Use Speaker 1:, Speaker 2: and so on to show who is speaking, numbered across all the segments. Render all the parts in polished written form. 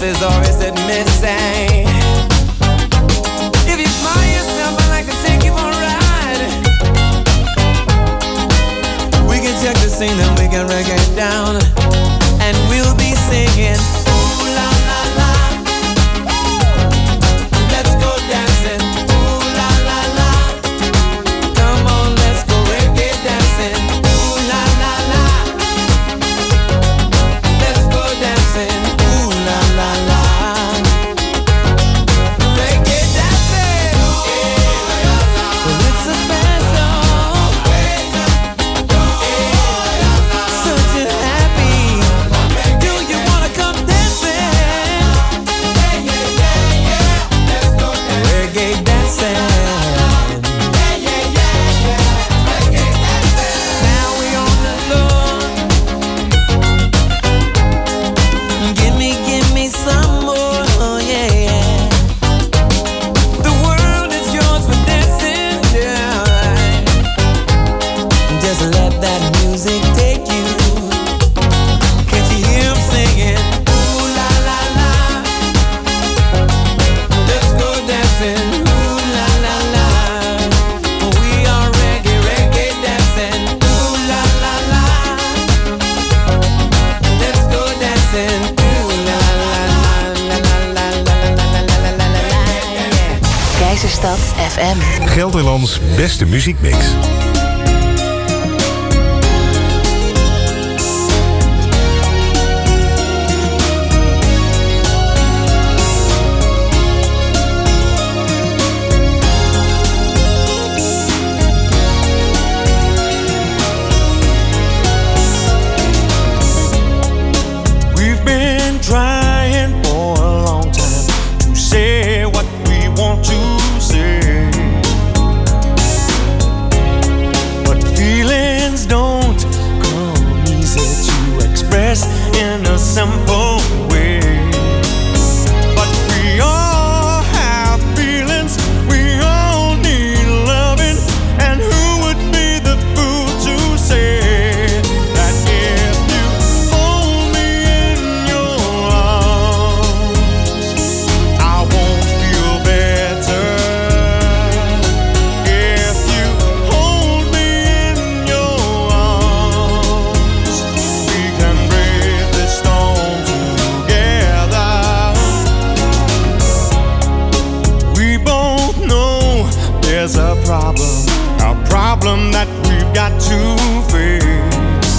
Speaker 1: pieces or is it missing? If you smile yourself, I'd like to take you for a ride. We can check the scene and we can break it down, and we'll be singing ooh la la la. Let's go dancing ooh la la la. Come on, let's go reggae dancing ooh la la la. Let's go dancing ooh la la la. Reggae dancing ooh la la la. Well, it's a special, such a happy. Do you wanna come dancing? Let's go dancing. Reggae dancing. Now we on the floor. Give me some more, oh yeah. The world is yours for dancing, yeah. Just let that music take you. Can't you hear him singing? Ooh la la la. Let's go dancing. Ooh la la la. We are reggae dancing. Ooh la la la. Let's go dancing. Ooh la la la la la la la la la la. Yeah.
Speaker 2: Keizerstad FM.
Speaker 3: Gelderlands beste muziekmix.
Speaker 4: We've been trying for a long time to say what we want to say, but feelings don't come easy to express in a simple way. But we all have feelings, we all need loving, and who would be the fool to say that if you hold me in your arms, I won't feel better? If you hold me in your arms, we can brave this storm together. We both know there's a problem that we've got to face.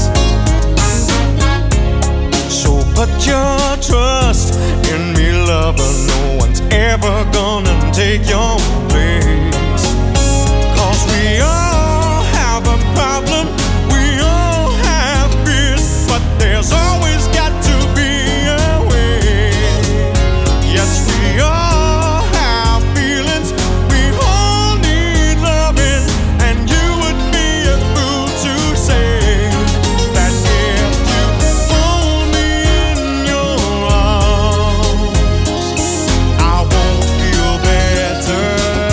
Speaker 4: So put your trust in me, lover. No one's ever gonna take your place. 'Cause we all have a problem, we all have fears, but there's always got to be a way. Yes, we all have feelings, we all need loving, and you would be a fool to say that if you hold me in your arms, I won't feel better.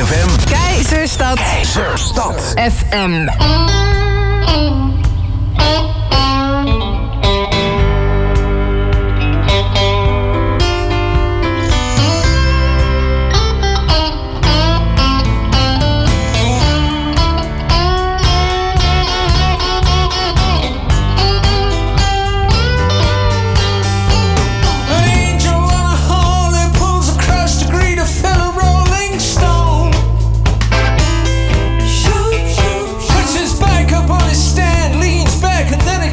Speaker 3: FM.
Speaker 2: Keizerstad FM.
Speaker 1: Puts his bike up on his stand, leans back and then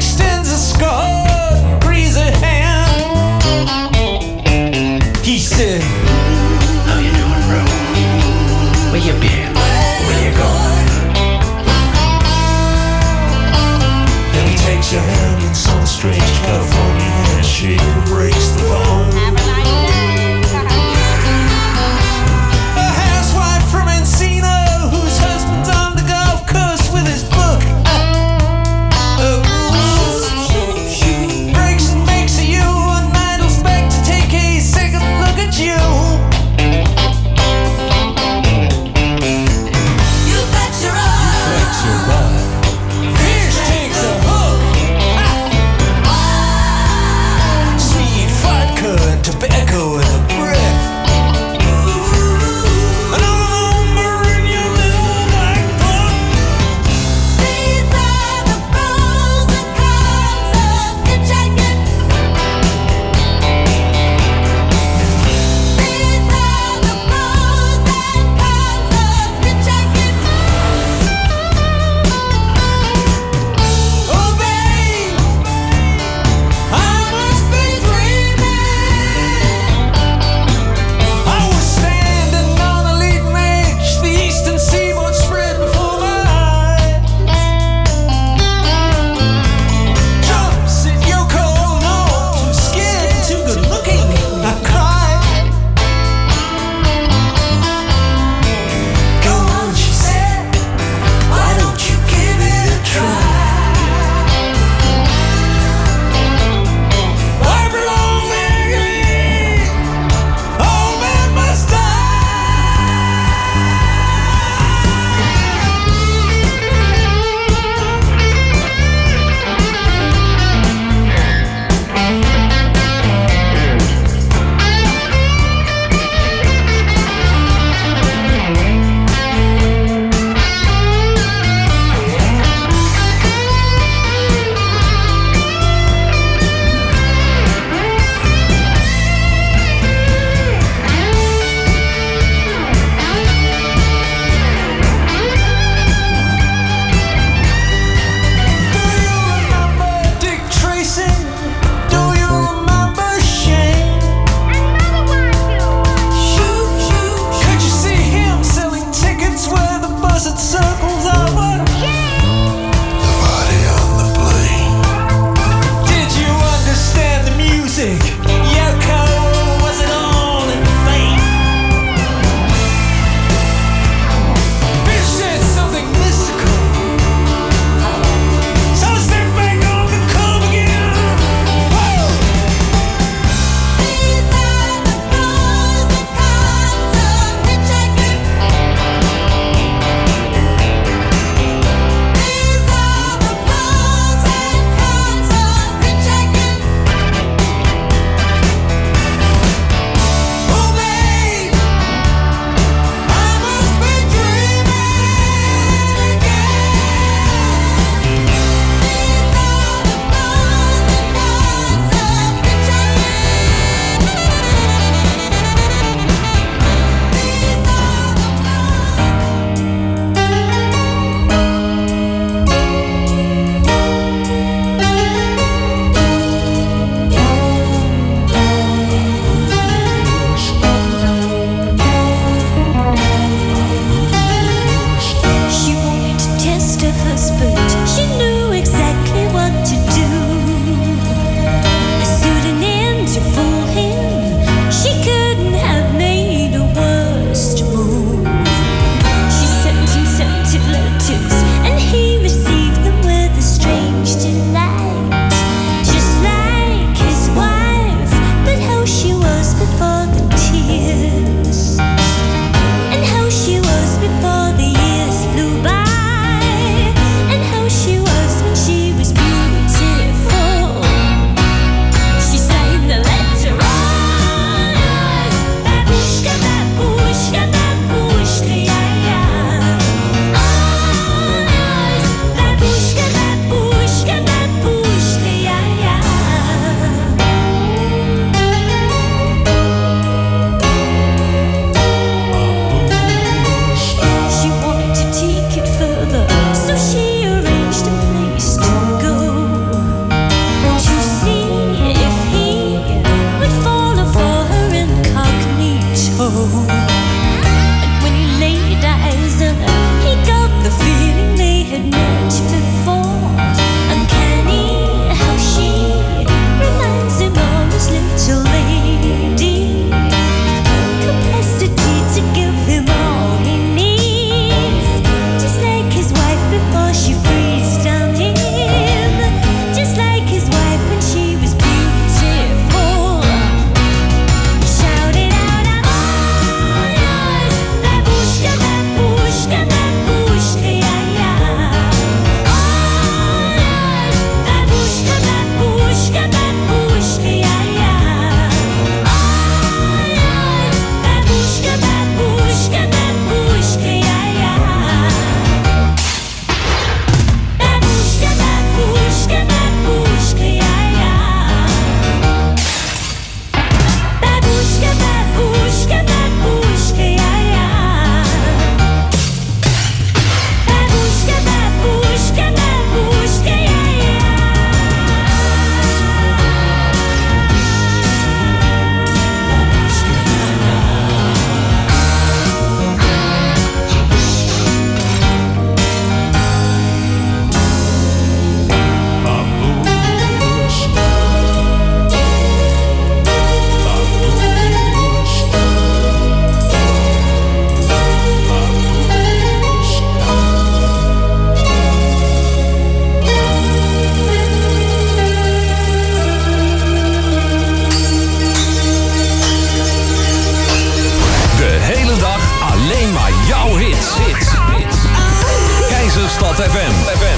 Speaker 5: Keizerstad FM.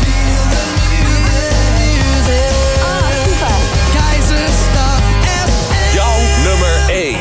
Speaker 1: Keizerstad FM.
Speaker 5: Jouw nummer 1.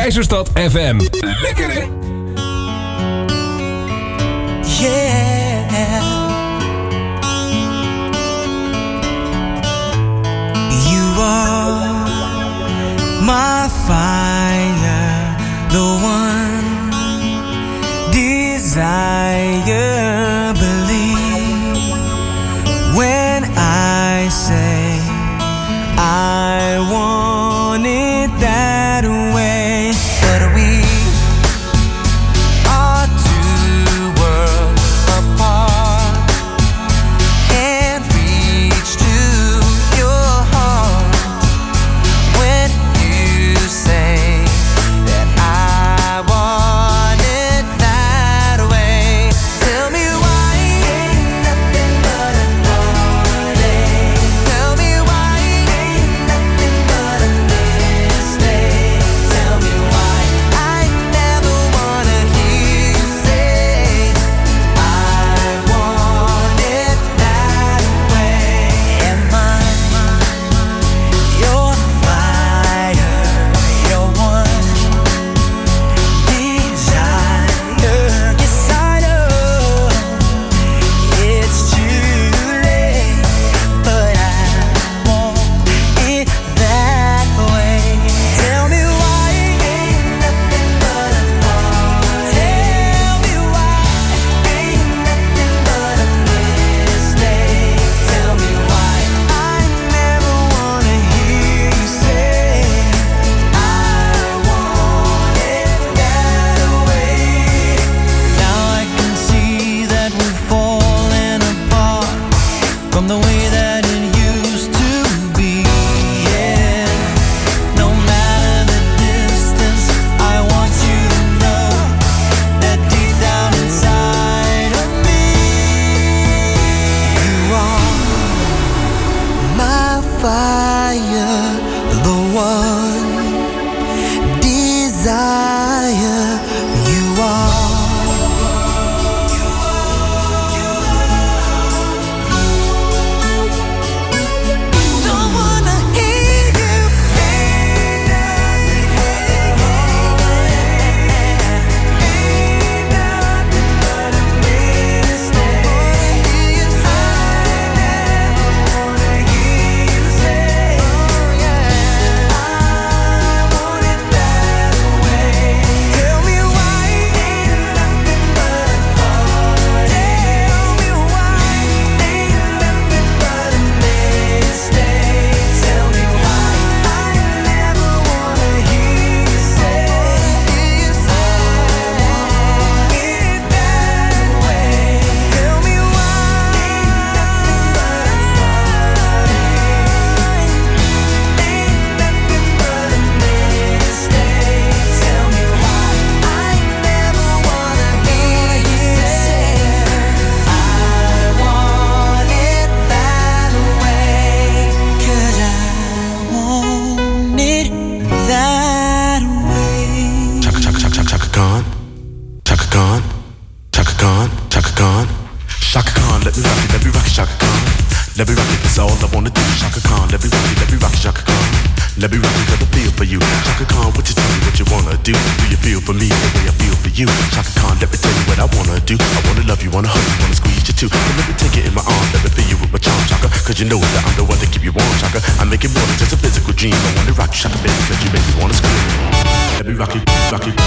Speaker 5: Keizerstad FM. Lekker hè?
Speaker 1: Yeah. You are my fire, the one desire. Believe when I say I want it that way. But we are two worlds apart. Can't reach to your heart when you say that I want it that way. Tell me why ain't nothing but a heartache. Tell me why ain't nothing but a mistake. Tell me why I never wanna hear you say I want it that way. Am I your fire, your one desire? Yes, I know it's too late, but I want it that way. Tell me why ain't nothing but a heartache. Tell me why ain't nothing but a mistake. Tell me why I never wanna hear you say I want it that way. Now I can see that we're falling apart from the way that it used to be. Yeah, no matter the distance, I want you to know that deep down inside of me, you are my fire, the one desire. You are. Don't wanna hear you say nothing. Ain't nothing but a mistake. I never wanna hear you say I want it that way. Tell me why ain't nothing but a heartache. Tell me why ain't nothing but a mistake. Tell me why I never wanna hear you say I want it that way. Tell me why ain't nothing but a heartache. Ain't nothing but a mistake. Tell me why I never wanna hear you say I want it that way. 'Cause I want it that way.
Speaker 6: Chaka Chaka Chaka Chaka Khan, Chaka Khan, Chaka Khan, Chaka Khan, Chaka Khan. Let me rock it, Chaka Khan. Let me rock it, that's all I wanna do. Chaka Khan, let me rock it, Chaka Khan. Let me rock it, got a feel for you. Chaka Khan, what you tell me what you wanna do? Do you feel for me the way I feel for you? Chaka Khan, let me tell you what I wanna do. I wanna love you, wanna hug you, wanna squeeze you too. So let me take it in my arms, let me feel you with my charm, Chaka. 'Cause you know that I'm the one to keep you warm, Chaka. I make it more than just a physical dream. I wanna rock you, Chaka, baby, 'cause you make me wanna scream. Let me rock it, rock it.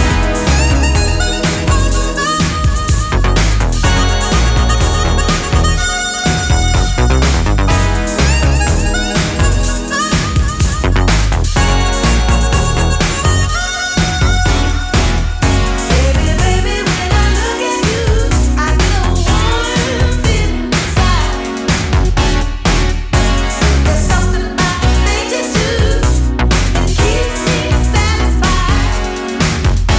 Speaker 7: Baby, baby, when I look at you, I get a warm feeling inside. There's something about the things you do that keeps me satisfied.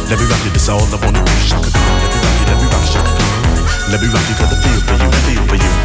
Speaker 6: let me rock you, that's all I wanna do. Shaka Khan, let me rock you, Shaka Khan. Let me rock you, got the feel for you, feel for you.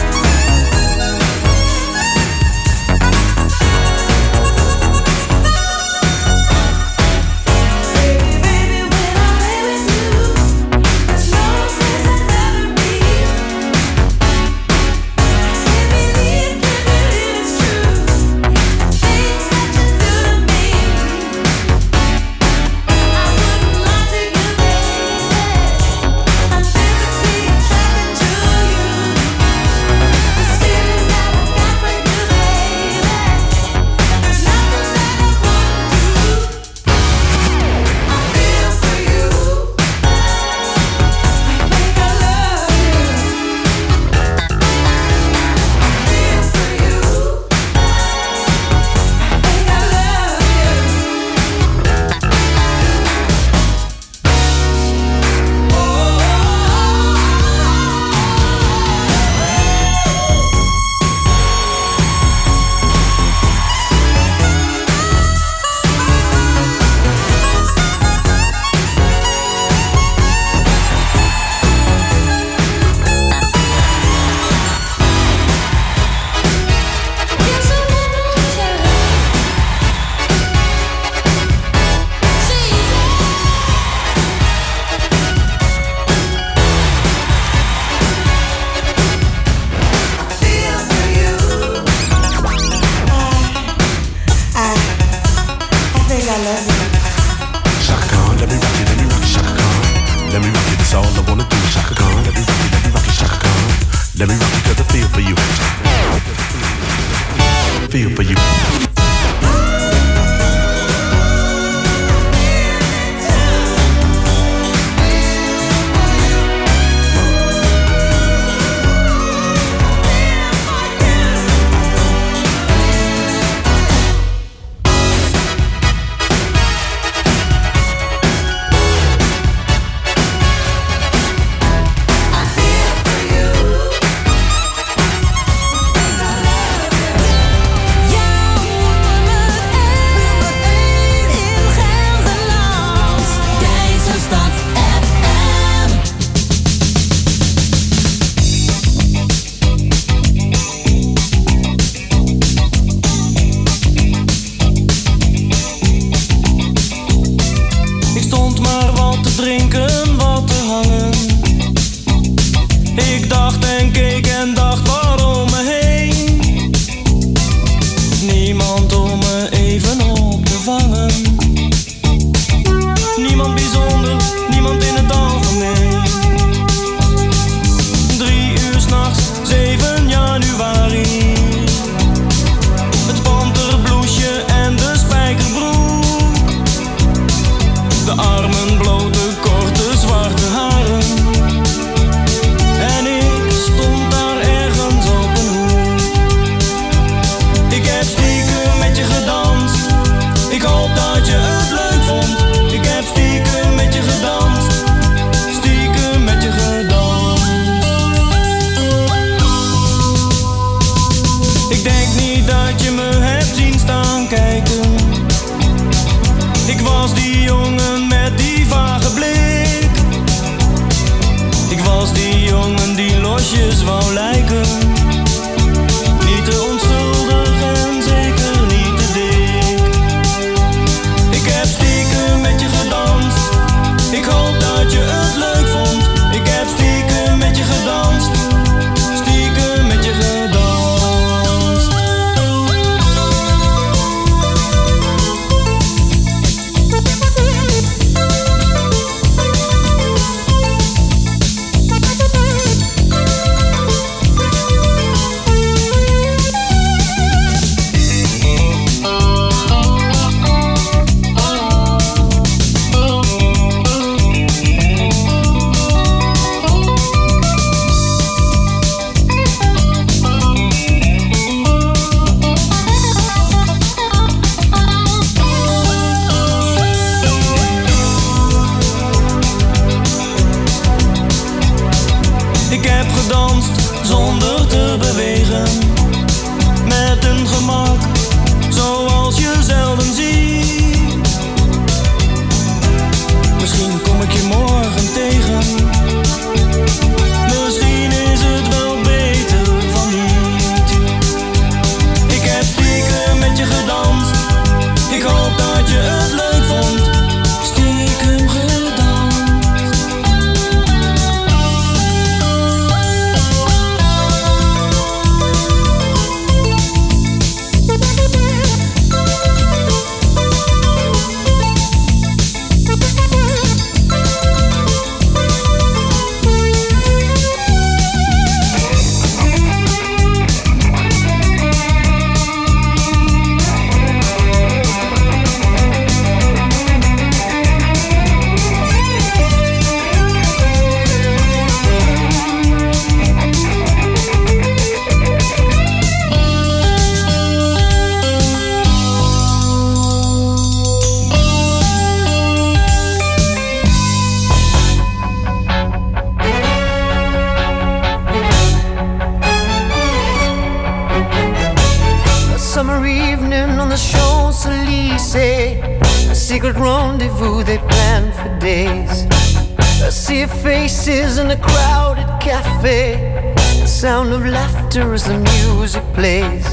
Speaker 8: secret rendezvous they planned for days. A sea of faces in a crowded cafe. The sound of laughter as the music plays.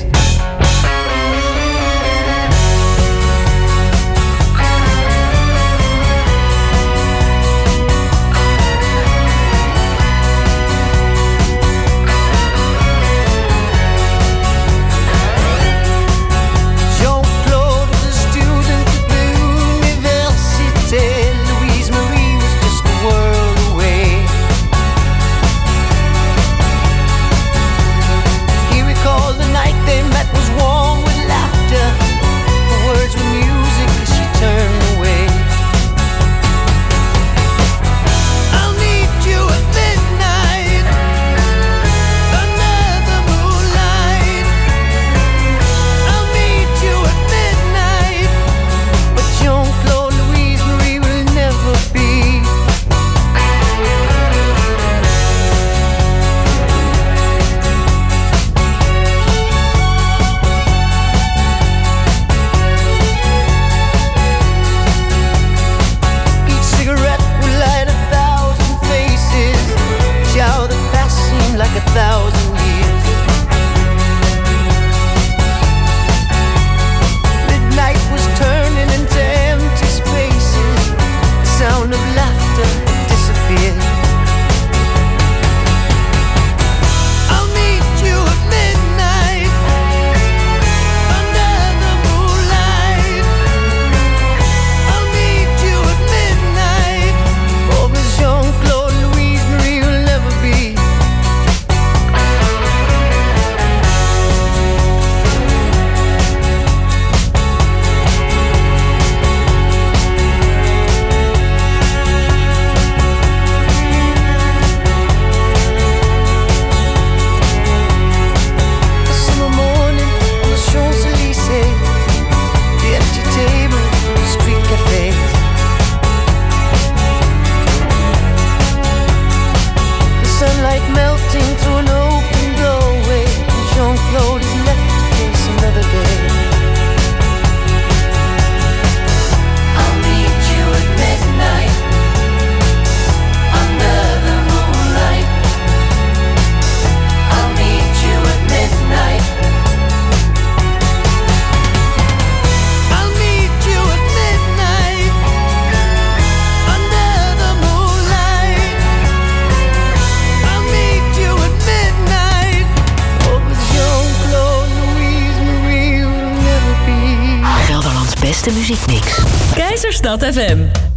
Speaker 2: Keizerstad FM.